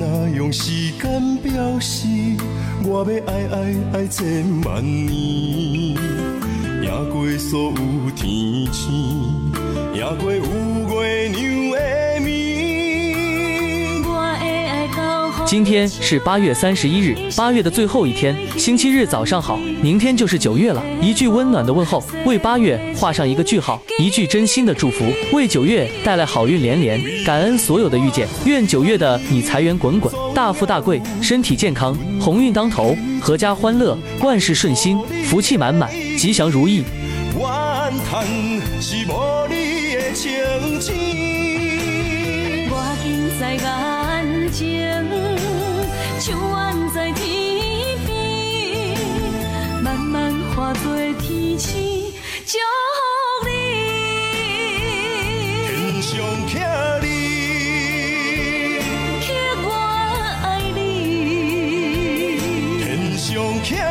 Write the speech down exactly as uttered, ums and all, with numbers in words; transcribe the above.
若用时间表示，我要爱爱爱千万年，赢过所有天星，赢过有月娘的面。我的爱到今天是八月三十一日，八月的最后一天，星期日早上好。明天就是九月了，一句温暖的问候，为八月画上一个句号，一句真心的祝福，为九月带来好运连连。感恩所有的遇见，愿九月的你财源滚滚，大富大贵，身体健康，鸿运当头，阖家欢乐，万事顺心，福气满满，吉祥如意。 怨叹是无你的情痴， 我今在眼前，像远在天边，慢慢化作天星，祝福你。 天上徛你， 刻我爱你， 天上徛